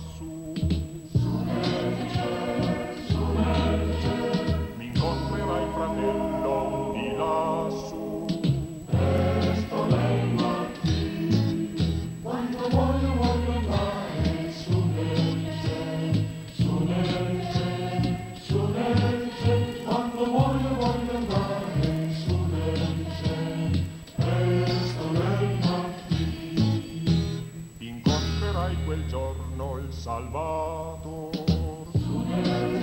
lassù. Mi incontrerai fratello di lassù. Presto lei mattina, quando voglio andare su nel cielo, su nel cielo, su nel cielo, quando voglio andare su nel cielo, presto lei mattina. Incontrerai quel giorno il Salvator. Su nel